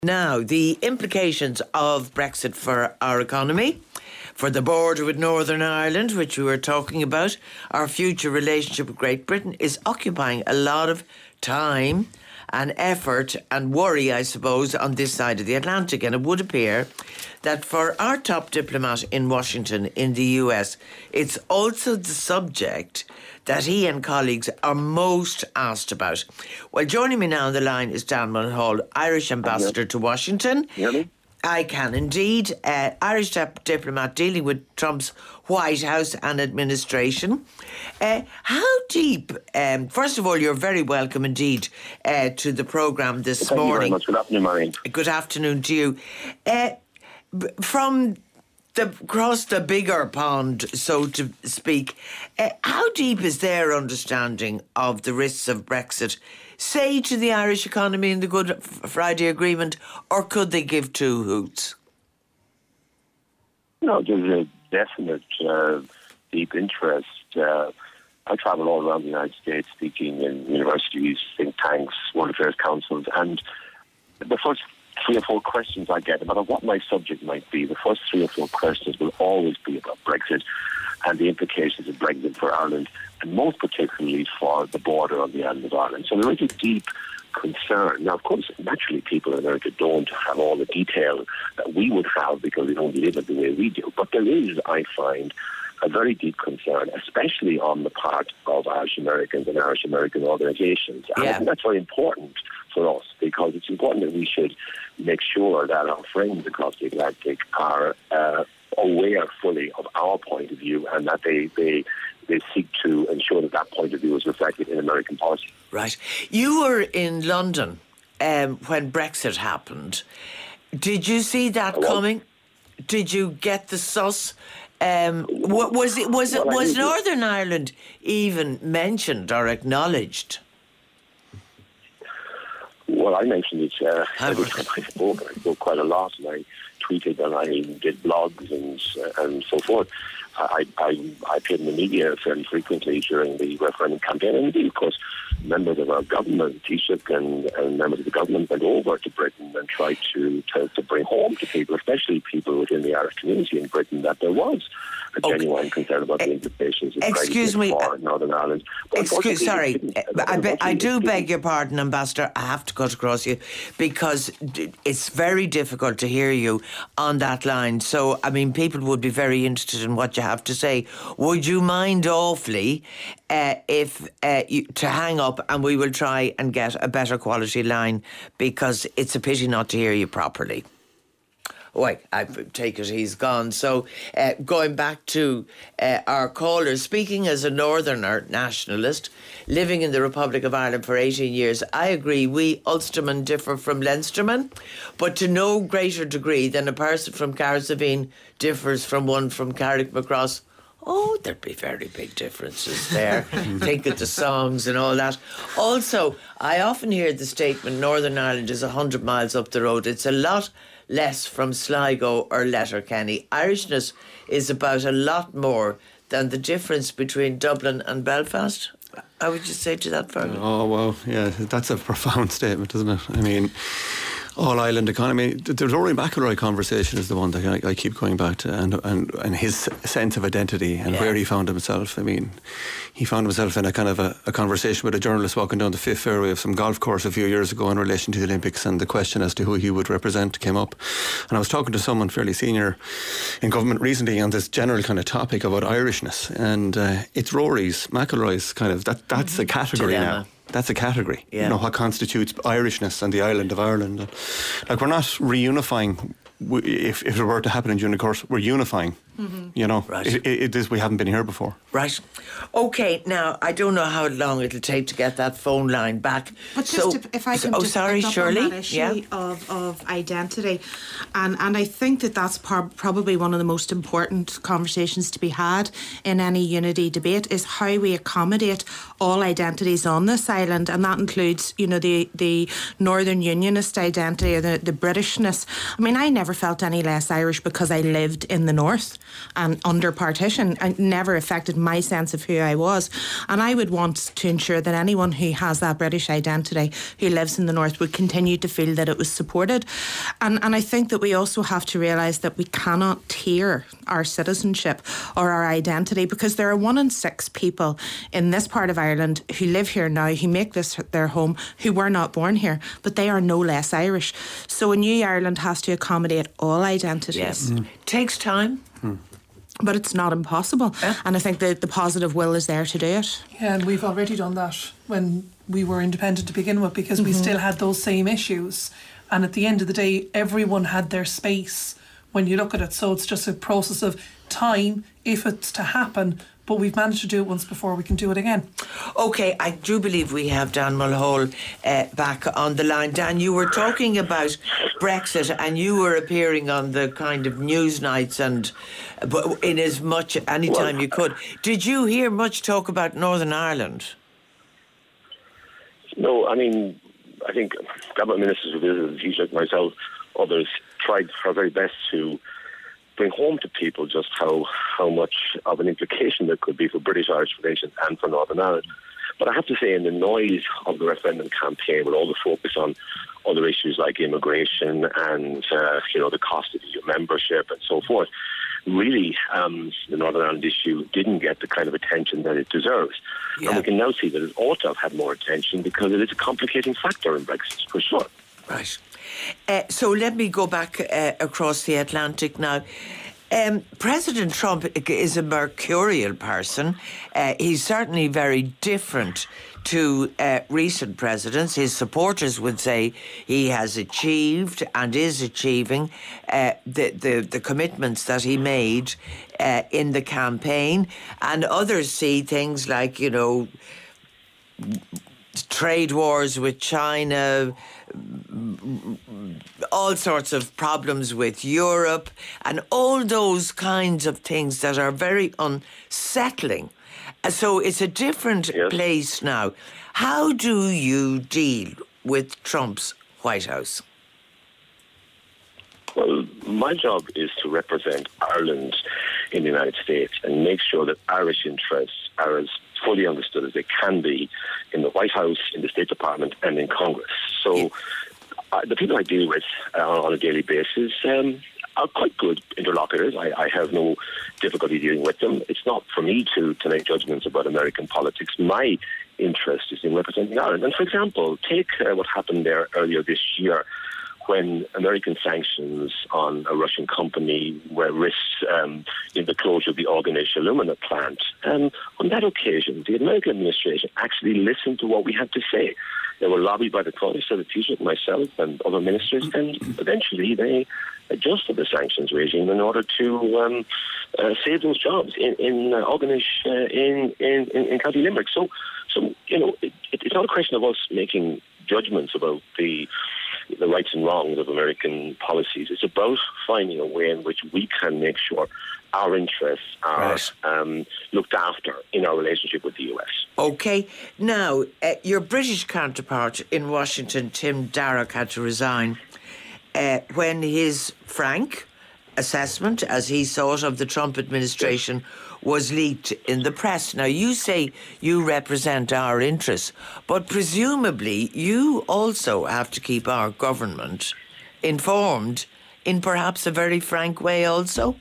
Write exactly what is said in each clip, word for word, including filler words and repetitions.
Now, the implications of Brexit for our economy, for the border with Northern Ireland, which we were talking about, our future relationship with Great Britain, is occupying a lot of time and effort and worry, I suppose, on this side of the Atlantic. And it would appear that for our top diplomat in Washington, in the U S, it's also the subject that he and colleagues are most asked about. Well, joining me now on the line is Dan Mulhall, Irish ambassador to Washington. Really? I can indeed. Uh, Irish dip- diplomat dealing with Trump's White House and administration. Uh, how deep, um, first of all, you're very welcome indeed uh, to the programme this Thank morning. Thank you very much. Good afternoon, Maureen. Good afternoon to you. Uh, b- from the across the bigger pond, so to speak, uh, how deep is their understanding of the risks of Brexit, say, to the Irish economy in the Good Friday Agreement, or could they give two hoots? No, there's a definite uh, deep interest. Uh, I travel all around the United States speaking in universities, think tanks, World Affairs Councils, and the first three or four questions I get, no matter what my subject might be, the first three or four questions will always be about Brexit and the implications of Brexit for Ireland, and most particularly for the border on the island of Ireland. So there is a deep concern. Now, of course, naturally people in America don't have all the detail that we would have because we don't live it the way we do. But there is, I find, a very deep concern, especially on the part of Irish Americans and Irish American organisations. And yeah. I think that's very important for us, because it's important that we should make sure that our friends across the Atlantic are uh, aware fully of our point of view, and that they, they they seek to ensure that that point of view is reflected in American policy. Right. You were in London um, when Brexit happened. Did you see that Hello? coming? Did you get the suss? Um, was it was it Well, was to... Northern Ireland even mentioned or acknowledged? Well, I mentioned it uh, every time I spoke. I spoke quite a lot, and I tweeted and I did blogs and uh, and so forth. I, I I appeared in the media fairly frequently during the referendum campaign, and indeed, of course, members of our government, Taoiseach and, and members of the government went over to Britain and tried to, to, to bring home to people, especially people within the Irish community in Britain, that there was a okay. genuine concern about the implications of Excuse Brexit me, for Northern Ireland. But excuse, sorry, I, be, I do beg your pardon, Ambassador. I have to cut across you because it's very difficult to hear you on that line. So, I mean, people would be very interested in what you have to say. Would you mind awfully uh, if uh, you, to hang up, and we will try and get a better quality line, because it's a pity not to hear you properly. Wait, I take it he's gone. So uh, going back to uh, our caller, speaking as a Northerner nationalist, living in the Republic of Ireland for eighteen years, I agree we Ulstermen differ from Leinstermen, but to no greater degree than a person from Carsavine differs from one from Carrickmacross. Oh, there'd be very big differences there. Think of the songs and all that. Also, I often hear the statement Northern Ireland is one hundred miles up the road. It's a lot less from Sligo or Letterkenny. Irishness is about a lot more than the difference between Dublin and Belfast. How would you say to that, Fergal? Oh, well, yeah, that's a profound statement, isn't it? I mean, all-island economy. The Rory McIlroy conversation is the one that I, I keep going back to, and and, and his sense of identity and yeah. where he found himself. I mean, he found himself in a kind of a, a conversation with a journalist walking down the fifth fairway of some golf course a few years ago in relation to the Olympics, and the question as to who he would represent came up. And I was talking to someone fairly senior in government recently on this general kind of topic about Irishness, and uh, it's Rory's, McIlroy's kind of, that that's mm-hmm. a category Dilemma. now. That's a category. Yeah. You know, what constitutes Irishness and the island of Ireland. Like, we're not reunifying. If, if it were to happen in due course, we're unifying. Mm-hmm. You know, right. it, it is, we haven't been here before. Right. Okay, now, I don't know how long it'll take to get that phone line back. But just so, if, if I can oh, just sorry, pick up Shirley? on that issue yeah. of, of identity. And, and I think that that's par- probably one of the most important conversations to be had in any unity debate, is how we accommodate all identities on this island. And that includes, you know, the, the Northern Unionist identity or the, the Britishness. I mean, I never felt any less Irish because I lived in the North. and under partition, and never affected my sense of who I was. And I would want to ensure that anyone who has that British identity, who lives in the North, would continue to feel that it was supported. And, and I think that we also have to realise that we cannot tier our citizenship or our identity, because there are one in six people in this part of Ireland who live here now, who make this their home, who were not born here, but they are no less Irish. So a new Ireland has to accommodate all identities. Yes. Mm. Takes time. Mm. But it's not impossible. Yeah. And I think that the positive will is there to do it. Yeah, and we've already done that when we were independent to begin with, because mm-hmm. we still had those same issues. And at the end of the day, everyone had their space when you look at it. So it's just a process of time, if it's to happen. But we've managed to do it once before, we can do it again. OK, I do believe we have Dan Mulhall uh, back on the line. Dan, you were talking about Brexit, and you were appearing on the kind of news nights and in as much any time you could. Did you hear much talk about Northern Ireland? No, I mean, I think cabinet ministers who visited the Taoiseach, myself, others tried our very best to bring home to people just how, how much of an implication there could be for British Irish relations and for Northern Ireland. But I have to say, in the noise of the referendum campaign, with all the focus on other issues like immigration and uh, you know the cost of E U membership and so forth, really um, the Northern Ireland issue didn't get the kind of attention that it deserves. Yeah. And we can now see that it ought to have had more attention, because it is a complicating factor in Brexit, for sure. Right. Uh, so let me go back uh, across the Atlantic now. Um, President Trump is a mercurial person. Uh, he's certainly very different to uh, recent presidents. His supporters would say he has achieved and is achieving uh, the, the, the commitments that he made uh, in the campaign. And others see things like, you know, trade wars with China, all sorts of problems with Europe, and all those kinds of things that are very unsettling. So it's a different yes. place now. How do you deal with Trump's White House? Well, my job is to represent Ireland in the United States and make sure that Irish interests are as fully understood as they can be in the White House, in the State Department, and in Congress. So yeah. uh, the people I deal with uh, on a daily basis um, are quite good interlocutors. I, I have no difficulty dealing with them. It's not for me to, to make judgments about American politics. My interest is in representing Ireland. And for example, take uh, what happened there earlier this year, when American sanctions on a Russian company were risked um, in the closure of the Organesh alumina plant. Um, on that occasion, the American administration actually listened to what we had to say. They were lobbied by the Taoiseach, the Taoiseach, myself, and other ministers, and eventually they adjusted the sanctions regime in order to um, uh, save those jobs in, in uh, Organesh uh, in, in, in County Limerick. So, so you know, it, it's not a question of us making judgments about the the rights and wrongs of American policies. It's about finding a way in which we can make sure our interests are right. um, looked after in our relationship with the U S. OK. Now, uh, your British counterpart in Washington, Tim Darroch, had to resign uh, when his frank assessment, as he saw it, of the Trump administration was leaked in the press. Now, you say you represent our interests, but presumably you also have to keep our government informed in perhaps a very frank way also?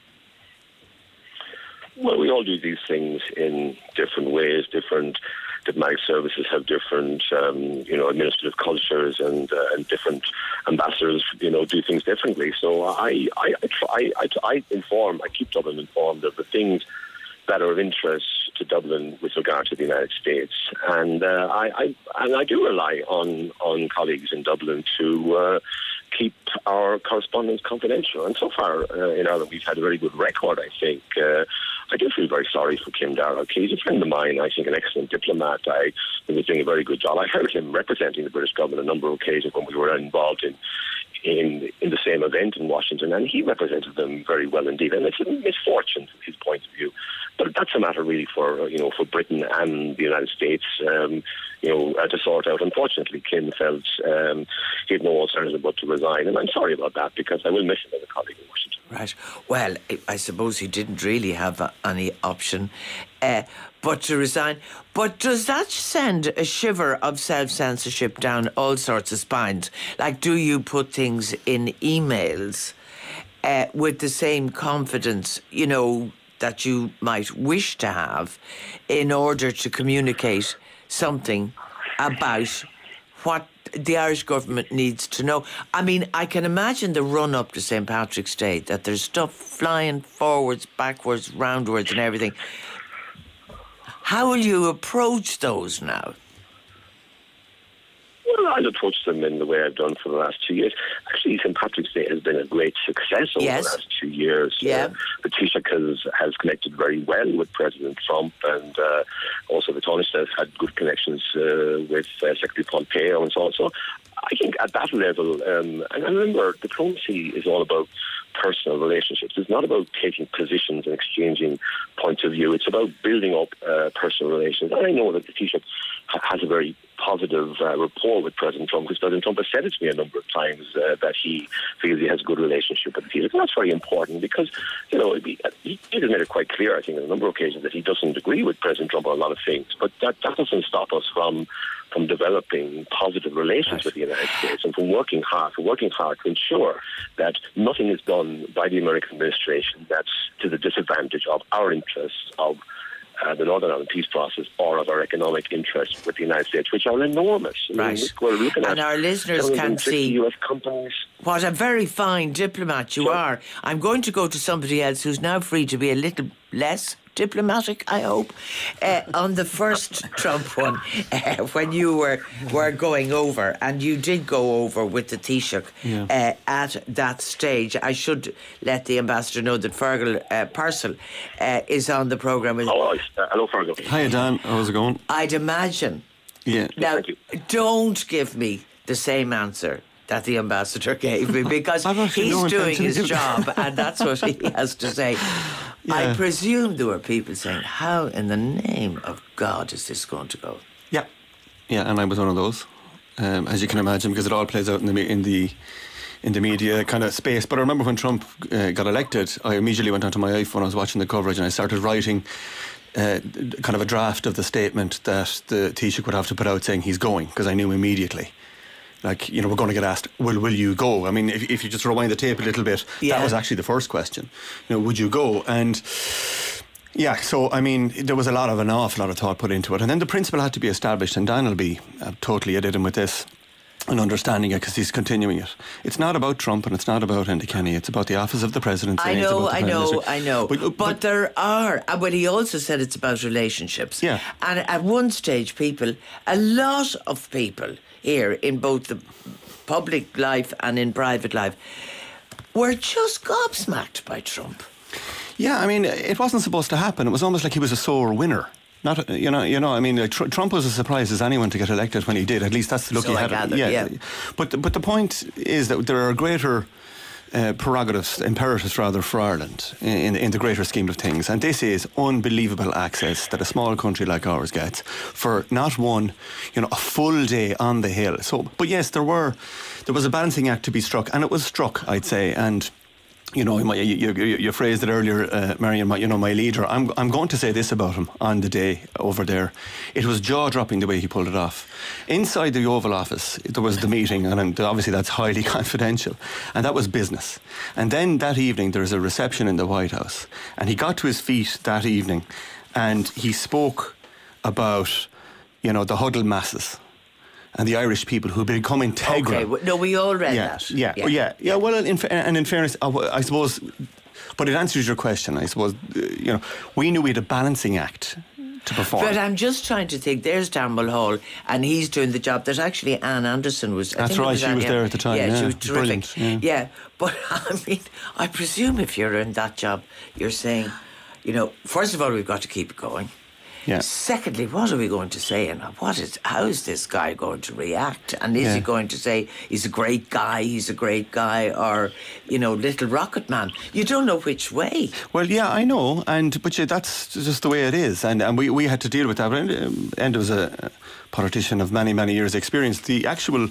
Well, we all do these things in different ways. Different diplomatic services have different, um, you know, administrative cultures, and uh, and different ambassadors, you know, do things differently. So I, I, I try, I, I inform, I keep Dublin informed of the things that are of interest to Dublin with regard to the United States, and uh, I, I and I do rely on on colleagues in Dublin to uh, keep our correspondence confidential. And so far uh, in Ireland, we've had a very good record, I think. Uh, I do feel very sorry for Kim Darroch. He's a friend of mine, I think an excellent diplomat. I think he's doing a very good job. I heard him representing the British government a number of occasions when we were involved in in in the same event in Washington, and he represented them very well indeed. And it's a misfortune from his point of view. But that's a matter really for, you know, for Britain and the United States, um, you know, uh, to sort out. Unfortunately, Kim felt um, he had no alternative but to resign. And I'm sorry about that, because I will miss him as a colleague in Washington. Right. Well, I- I suppose he didn't really have a, any option uh, but to resign. But does that send a shiver of self-censorship down all sorts of spines? Like, do you put things in emails uh, with the same confidence, you know, that you might wish to have in order to communicate something about what the Irish government needs to know? I mean, I can imagine the run-up to Saint Patrick's Day, that there's stuff flying forwards, backwards, roundwards and everything. How will you approach those now? Well, I'll approach them in the way I've done for the last two years. Actually, Saint Patrick's Day has been a great success over Yes. the last two years. Yeah. Uh, the Taoiseach has, has connected very well with President Trump, and uh, also the Taoiseach has had good connections uh, with uh, Secretary Pompeo and so on. So I think at that level, um, and I remember, diplomacy is all about personal relationships. It's not about taking positions and exchanging points of view. It's about building up uh, personal relations. And I know that the Taoiseach ha- has a very positive uh, rapport with President Trump, because President Trump has said it to me a number of times uh, that he feels he has a good relationship with the Taoiseach. And that's very important because, you know, he, he has made it quite clear, I think, on a number of occasions that he doesn't agree with President Trump on a lot of things. But that, that doesn't stop us from from developing positive relations Right. with the United States, and from working hard, from working hard to ensure that nothing is done by the American administration that's to the disadvantage of our interests, of uh, the Northern Ireland peace process, or of our economic interests with the United States, which are enormous. I mean, Right. we're looking And at our listeners seven can hundred fifty see U S companies. what a very fine diplomat you Sure. are. I'm going to go to somebody else who's now free to be a little less diplomatic, I hope. Uh, on the first Trump one, uh, when you were were going over, and you did go over with the Taoiseach Yeah. uh, at that stage. I should let the ambassador know that Fergal uh, Purcell uh, is on the programme. Oh, uh, hello, Fergal. Hi, Dan. How's it going? I'd imagine. Yeah. Now, Thank you. don't give me the same answer that the ambassador gave me, because I've actually he's no doing intention his of doing- job and that's what he has to say. I Yeah. presume there were people saying, how in the name of God is this going to go? Yeah, yeah, and I was one of those, um, as you can imagine, because it all plays out in the me- in the in the media kind of space. But I remember when Trump uh, got elected, I immediately went onto my iPhone. I was watching the coverage, and I started writing uh, kind of a draft of the statement that the Taoiseach would have to put out, saying he's going, because I knew immediately. Like, you know, we're going to get asked, will will you go? I mean, if, if you just rewind the tape a little bit, Yeah. that was actually the first question. You know, would you go? And yeah, so, I mean, there was a lot of, an awful lot of thought put into it. And then the principle had to be established, and Dan will be uh, totally at him with this and understanding it, because he's continuing it. It's not about Trump and it's not about Enda Kenny. It's about the office of the presidency. I and it's know, about the I Prime know, Minister. I know. But, But, but- there are, uh, but he also said it's about relationships. Yeah. And at one stage, people, a lot of people here in both the public life and in private life were just gobsmacked by Trump. Yeah, I mean, it wasn't supposed to happen. It was almost like he was a sore winner. Not, you know, you know. I mean, uh, Tr- Trump was as surprised as anyone to get elected when he did. At least that's the look So he I had. gather, yeah. But the, but the point is that there are greater uh, prerogatives, imperatives rather, for Ireland in in the greater scheme of things, and this is unbelievable access that a small country like ours gets for not one, you know, a full day on the Hill. So, but yes, there were there was a balancing act to be struck, and it was struck, I'd say, and. You know, you, you, you, you phrased it earlier, uh, Marion, my, you know, my leader. I'm, I'm going to say this about him on the day over there. It was jaw-dropping the way he pulled it off. Inside the Oval Office, there was the meeting, and obviously that's highly confidential, and that was business. And then that evening, there was a reception in the White House, and he got to his feet that evening, and he spoke about, you know, the huddled masses and the Irish people who become integral. Okay, w- no, we all read Yeah, that. yeah, yeah, yeah, yeah. Well, in, fa- and in fairness, uh, I suppose, but it answers your question. I suppose, uh, you know, we knew we had a balancing act to perform. But I'm just trying to think, there's Dan Mulhall, and he's doing the job that actually Anne Anderson was. I That's think it right, was she Anne, was yeah. there at the time, Yeah, yeah, she was terrific. brilliant, yeah. yeah, but I mean, I presume if you're in that job, you're saying, you know, first of all, we've got to keep it going. Yeah. Secondly, what are we going to say, and what is? How is this guy going to react? And is Yeah. he going to say he's a great guy, he's a great guy, or you know, little rocket man? You don't know which way. Well, yeah, I know, and but yeah, that's just the way it is, and and we, we had to deal with that. And, um, and was a politician of many many years' experience. The actual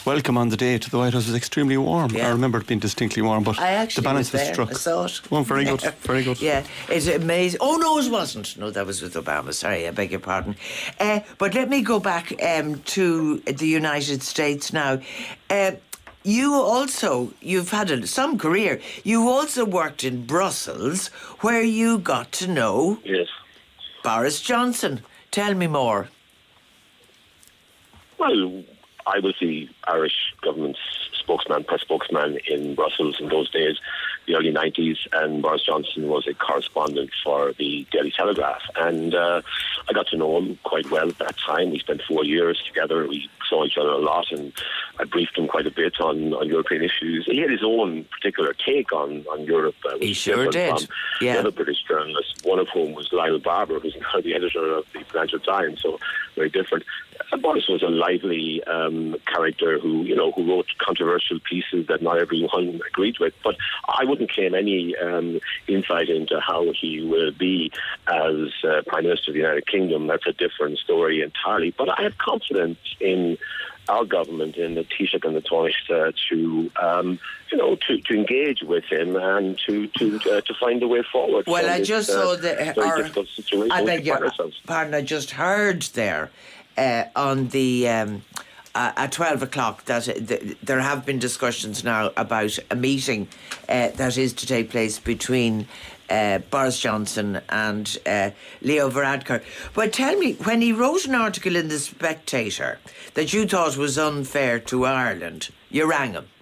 welcome on the day to the White House was extremely warm. Yeah. I remember it being distinctly warm, but I actually the balance was, was, there. struck. I saw it. Oh, very good, very good. Yeah, it's amazing. Oh no, it wasn't. No, that was with Obama. Sorry, I beg your pardon. Uh, but let me go back um, to the United States now. Uh, You also, you've had a, some career. You also worked in Brussels, where you got to know Yes. Boris Johnson. Tell me more. Well, I was the Irish government's spokesman, press spokesman in Brussels in those days, the early nineties, and Boris Johnson was a correspondent for the Daily Telegraph. And uh, I got to know him quite well at that time. We spent four years together. We saw each other a lot, and I briefed him quite a bit on, on European issues. He had his own particular take on, on Europe. Uh, He sure did. From Yeah. the other British journalists, one of whom was Lionel Barber, who's now the editor of the Financial Times, so very different. Uh, Boris was a lively um, character who, you know, who wrote controversial pieces that not everyone agreed with. But I wouldn't claim any um, insight into how he will be as uh, Prime Minister of the United Kingdom. That's a different story entirely. But I have confidence in our government, in the Taoiseach and the Taoiseach, to um, you know to, to engage with him and to to uh, to find a way forward. Well, I this, just uh, saw the very our, difficult situation. I we beg find your ourselves. pardon. I just heard there uh, on the. Um, Uh, at twelve o'clock that uh, th- there have been discussions now about a meeting uh, that is to take place between uh, Boris Johnson and uh, Leo Varadkar. But tell me, when he wrote an article in The Spectator that you thought was unfair to Ireland, you rang him.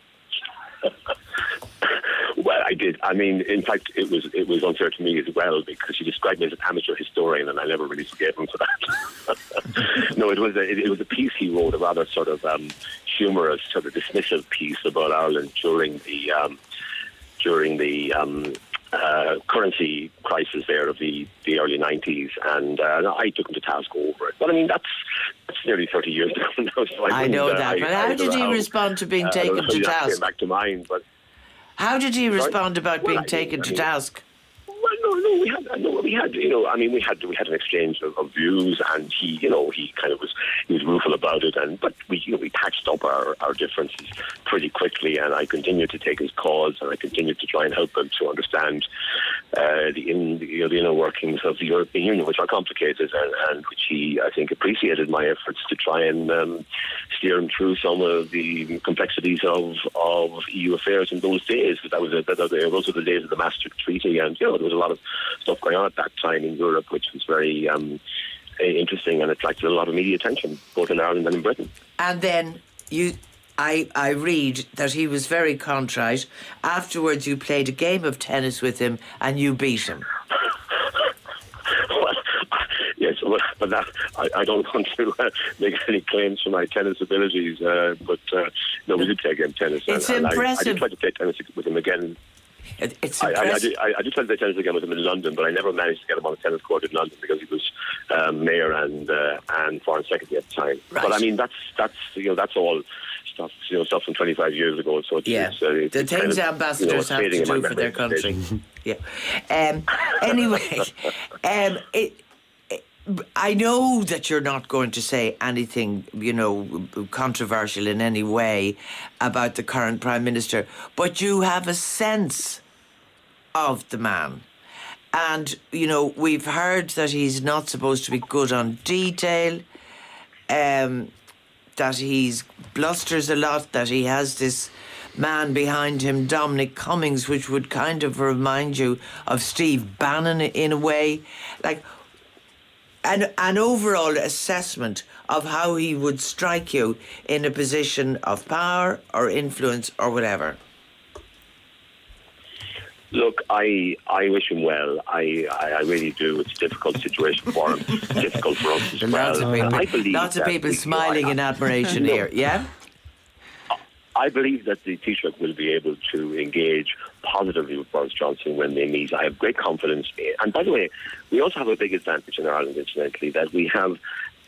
Well, I did. I mean, in fact, it was it was unfair to me as well, because he described me as an amateur historian, and I never really forgave him for that. No, it was a, it, it was a piece he wrote, a rather sort of um, humorous, sort of dismissive piece about Ireland during the um, during the um, uh, currency crisis there of the, the early nineties, and uh, I took him to task over it. But I mean, that's that's nearly thirty years ago now. So I, I know uh, that. I, but I how don't did know he how, respond to being uh, taken I don't know to how that task? came back to mind, but. How did he respond Sorry? about Well, being I taken mean, to I mean, task? Well, no, no, we had, no, we had, you know, I mean, we had, we had an exchange of, of views, and he, you know, he kind of was, he was rueful about it, and but we, you know, we patched up our, our differences pretty quickly, and I continued to take his cause, and I continued to try and help him to understand uh, the, in, you know, the inner workings of the European Union, which are complicated, and, and which he, I think, appreciated my efforts to try and um, steer him through some of the complexities of, of E U affairs in those days. Because that was a, that, those were the days of the Maastricht Treaty, and you know, there was a lot of stuff going on at that time in Europe, which was very um, interesting and attracted a lot of media attention, both in Ireland and in Britain. And then you, I, I read that he was very contrite. Afterwards, you played a game of tennis with him, and you beat him. Well, yes, well, but that I, I don't want to uh, make any claims for my tennis abilities, uh, but uh, no, we did play a game of tennis. It's and, and impressive. I, I did try to play tennis with him again. It, it's I, I, I, impressive. did, I, I did try to play tennis again with him in London, but I never managed to get him on the tennis court in London because he was um, mayor and uh, and foreign secretary at the time. Right. But I mean, that's that's you know that's all stuff you know stuff from twenty-five years ago. So it's, Yeah, it's, uh, it's the it's things kind of, ambassadors you know, have to fading in do my for their memory at this country. stage. Yeah. Um, anyway, um, it, it, I know that you're not going to say anything, you know, controversial in any way about the current Prime Minister, but you have a sense of the man. And, you know, we've heard that he's not supposed to be good on detail, um, that he's blusters a lot, that he has this man behind him, Dominic Cummings, which would kind of remind you of Steve Bannon in a way. Like, an, an overall assessment of how he would strike you in a position of power or influence or whatever. Look, I I wish him well. I, I, I really do. It's a difficult situation for him. It's difficult for us as Lots well. of people, I believe lots of that people we- smiling I, in admiration No. here, yeah? I believe that the Taoiseach will be able to engage positively with Boris Johnson when they meet. I have great confidence. And by the way, we also have a big advantage in Ireland, incidentally, that we have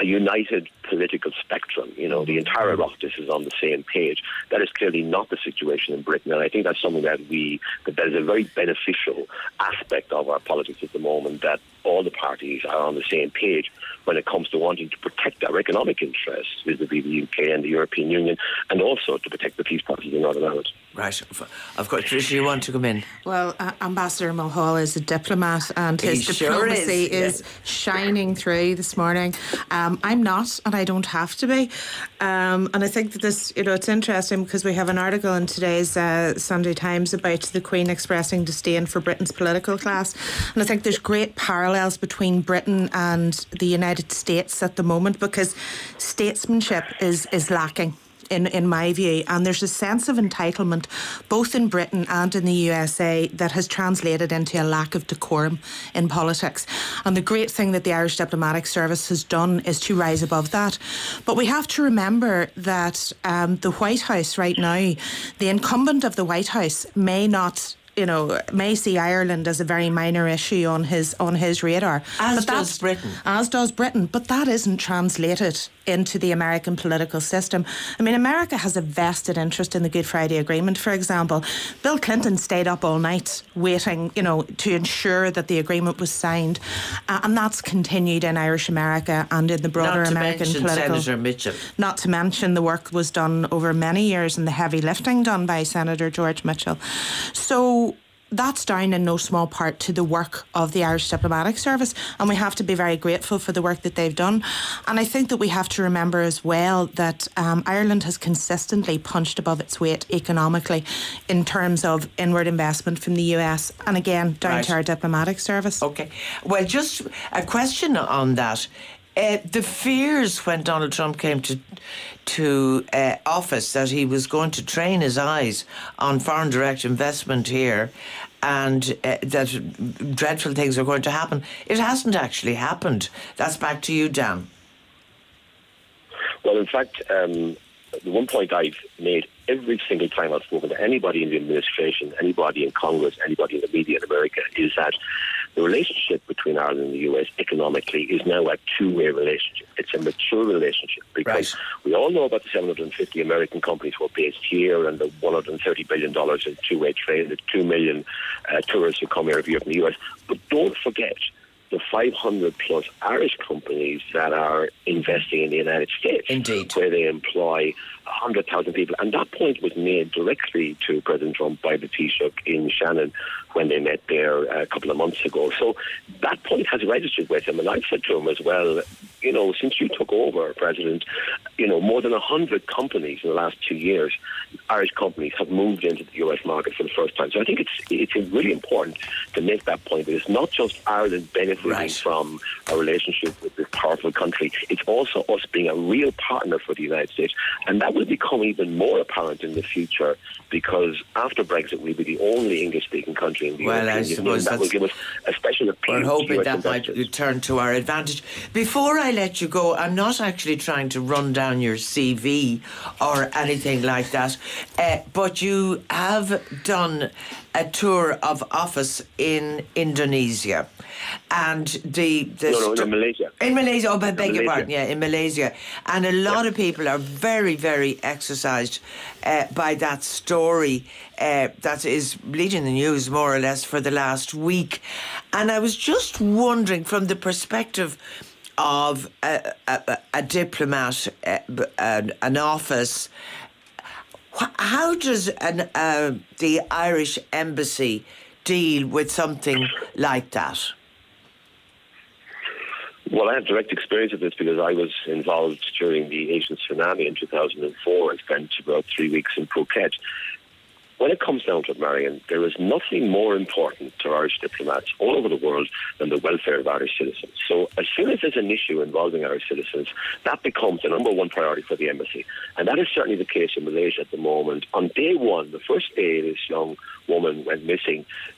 a united political spectrum. You know, the entire Oireachtas is on the same page. That is clearly not the situation in Britain, and I think that's something that we that, that is a very beneficial aspect of our politics at the moment, that all the parties are on the same page when it comes to wanting to protect our economic interests vis-a-vis the U K and the European Union, and also to protect the peace process in Northern Ireland. Right. Of course, Tricia, you want to come in? Well, uh, Ambassador Mulhall is a diplomat, and his He sure diplomacy is, is, yeah. shining through this morning. Um, I'm not, and I don't have to be. Um, and I think that this, you know, it's interesting because we have an article in today's uh, Sunday Times about the Queen expressing disdain for Britain's political class. And I think there's great parallels between Britain and the United States at the moment, because statesmanship is, is lacking. In, in my view, and there's a sense of entitlement both in Britain and in the U S A that has translated into a lack of decorum in politics. And the great thing that the Irish Diplomatic Service has done is to rise above that. But we have to remember that um, the White House right now, the incumbent of the White House may not, you know, may see Ireland as a very minor issue on his on his radar. As but does Britain. As does Britain. But that isn't translated into the American political system. I mean, America has a vested interest in the Good Friday Agreement, for example. Bill Clinton stayed up all night waiting, you know, to ensure that the agreement was signed. Uh, and that's continued in Irish America and in the broader Not to American mention political... Senator Mitchell. Not to mention the work was done over many years and the heavy lifting done by Senator George Mitchell. So that's down in no small part to the work of the Irish Diplomatic Service, and we have to be very grateful for the work that they've done. And I think that we have to remember as well that um, Ireland has consistently punched above its weight economically in terms of inward investment from the U S, and again down Right. to our diplomatic service. Okay. Well, just a question on that. Uh, the fears when Donald Trump came to to uh, office that he was going to train his eyes on foreign direct investment here, and uh, that dreadful things are going to happen. It hasn't actually happened. That's back to you, Dan. Well, in fact, um, the one point I've made every single time I've spoken to anybody in the administration, anybody in Congress, anybody in the media in America, is that the relationship between Ireland and the U S economically is now a two-way relationship. It's a mature relationship because Right. we all know about the seven hundred fifty American companies who are based here and the one hundred thirty billion dollars in two-way trade, the two million uh, tourists who come here every year from the U S. But don't forget the five hundred plus Irish companies that are investing in the United States. Indeed. Where they employ one hundred thousand people. And that point was made directly to President Trump by the Taoiseach in Shannon when they met there a couple of months ago. So that point has registered with him. And I've said to him as well, you know, since you took over, President, you know, more than one hundred companies in the last two years, Irish companies have moved into the U S market for the first time. So I think it's it's really important to make that point that it's not just Ireland benefiting Right. from a relationship with this powerful country. It's also us being a real partner for the United States. And that will become even more apparent in the future because after Brexit, we'll be the only English-speaking country in the Well, European I Union. suppose That will that's- give us a special appeal We're to hoping U S that might investors. turn to our advantage. Before I let you go, I'm not actually trying to run down your C V or anything like that, uh, but you have done a tour of office in Indonesia. And the... the No, no, st- in Malaysia. In Malaysia, oh, I beg your Malaysia. pardon, yeah, in Malaysia. And a lot of people are very, very exercised uh, by that story uh, that is leading the news more or less for the last week. And I was just wondering, from the perspective of a, a, a diplomat, uh, an, an office, wh- how does an, uh, the Irish embassy deal with something like that? Well, I have direct experience of this because I was involved during the Asian tsunami in two thousand four and spent about three weeks in Phuket. When it comes down to it, Marion, there is nothing more important to Irish diplomats all over the world than the welfare of Irish citizens. So as soon as there's an issue involving Irish citizens, that becomes the number one priority for the embassy. And that is certainly the case in Malaysia at the moment. On day one, the first day this young woman went missing,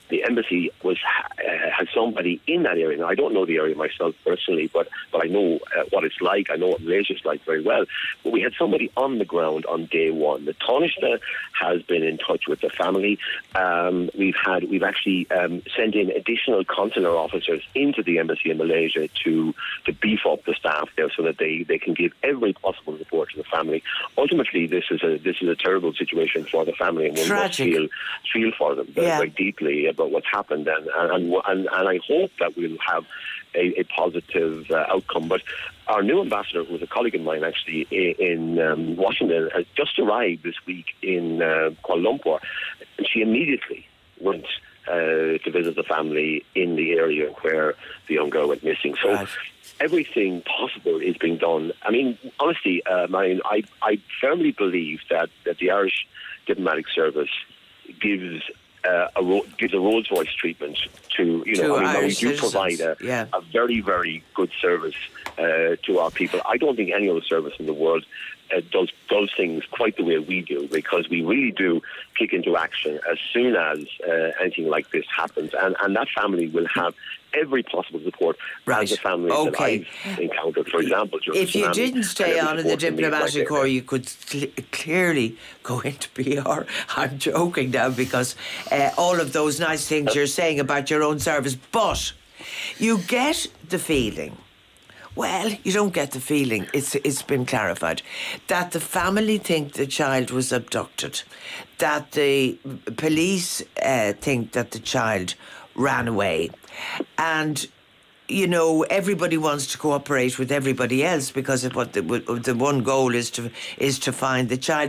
the embassy was uh, has somebody in that area. Now, I don't know the area myself personally, but but I know uh, what it's like. I know what Malaysia's like very well. But we had somebody on the ground on day one. The Taoiseach has been in touch with the family. Um, we've had we've actually um, sent in additional consular officers into the embassy in Malaysia to to beef up the staff there so that they, they can give every possible support to the family. Ultimately, this is a this is a terrible situation for the family, and we must feel feel for them very, yeah. very deeply about what's happened, and and and, and I hope that we'll have a, a positive uh, outcome. But our new ambassador, who was a colleague of mine actually in, in um, Washington, has just arrived this week in uh, Kuala Lumpur, and she immediately went uh, to visit the family in the area where the young girl went missing. So. Right. Everything possible is being done. I mean, honestly, um, I, I, I firmly believe that, that the Irish Diplomatic Service gives uh, a ro- gives a Rolls Royce treatment to you know. To I mean, we do citizens. provide a, yeah. a very very good service uh, to our people. I don't think any other service in the world uh, does does things quite the way we do, because we really do kick into action as soon as uh, anything like this happens, and and that family will have every possible support right. as the families okay. that I've encountered, for example. If you didn't stay on in the diplomatic corps, you could cl- clearly go into P R. I'm joking now, because uh, all of those nice things you're saying about your own service, but you get the feeling, well, you don't get the feeling, it's it's been clarified, that the family think the child was abducted, that the police uh, think that the child ran away, and you know everybody wants to cooperate with everybody else because of what the, the one goal is to is to find the child.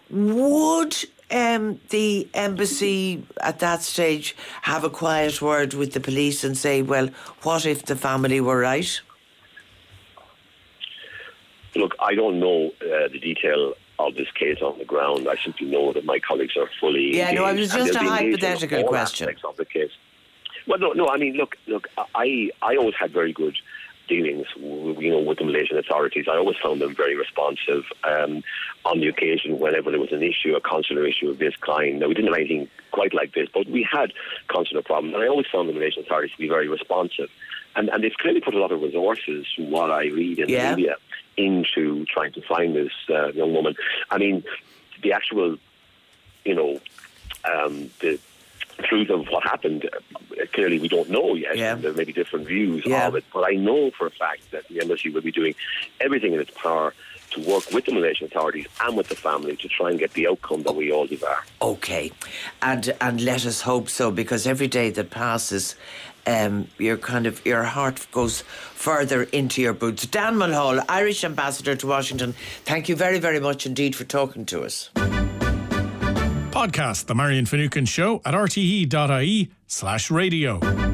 Would um, the embassy at that stage have a quiet word with the police and say, well, what if the family were right? Look, I don't know uh, the detail of this case on the ground. I simply know that my colleagues are fully yeah, engaged. no, it was just a hypothetical question. Of the case. Well, no, no. I mean, look, look. I, I always had very good dealings, you know, with the Malaysian authorities. I always found them very responsive. Um, on the occasion, whenever there was an issue, a consular issue of this kind, now we didn't have anything quite like this, but we had consular problems, and I always found the Malaysian authorities to be very responsive. And and they've clearly put a lot of resources, from what I read in yeah. the media, into trying to find this uh, young woman. I mean, the actual, you know, um, the truth of what happened, uh, clearly we don't know yet. Yeah. There may be different views yeah. of it, but I know for a fact that the embassy will be doing everything in its power to work with the Malaysian authorities and with the family to try and get the outcome that we all desire. Okay, and and let us hope so, because every day that passes, um, your kind of your heart goes further into your boots. Dan Mulhall, Irish Ambassador to Washington, thank you very, very much indeed for talking to us. Podcast The Marion Finucane Show at r t e dot i e slash radio.